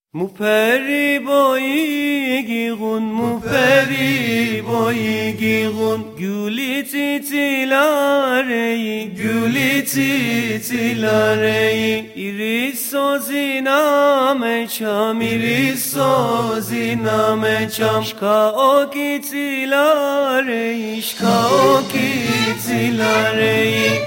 Muperi boyigigun, muperi boyigigun, gülü titilareyi, gülü titilareyi. İriso zinameçam, iriso zinameçam. Şka o kitilareyi, şka o kitilareyi.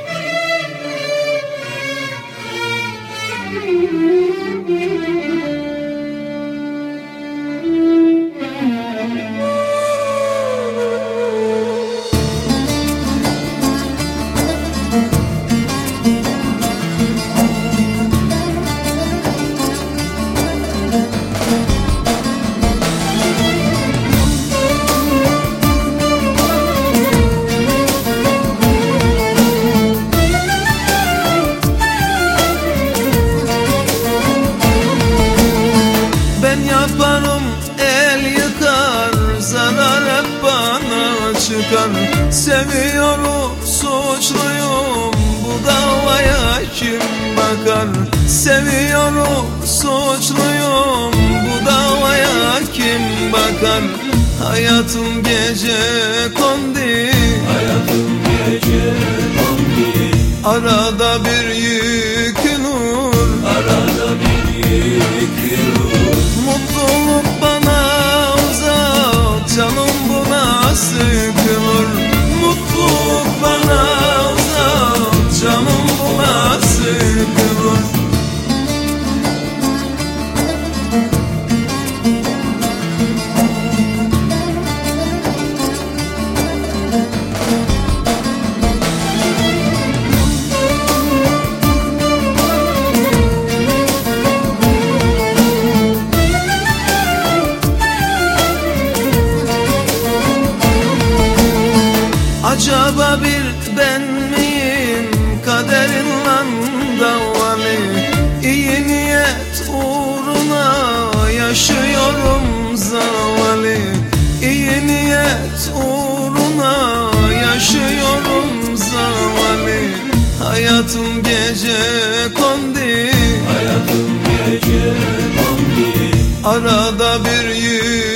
Yaparım el yıkar, zarar hep bana çıkar. Seviyorum, suçluyum, bu davaya kim bakar? Seviyorum, suçluyum, bu davaya kim bakar? Hayatım gece kondi, hayatım gece kondi. Arada bir yıkılır, arada bir yıkılır. Mutluluk bana uzak, canım buna sıkılır. Mutluluk bana uzak, canım buna sıkılır. Acaba bir ben miyim, kaderinle davalı? İyi niyet uğruna yaşıyorum zavallı. İyi niyet uğruna yaşıyorum zavallı. Hayatım gece kondi, hayatım gece kondi. Arada bir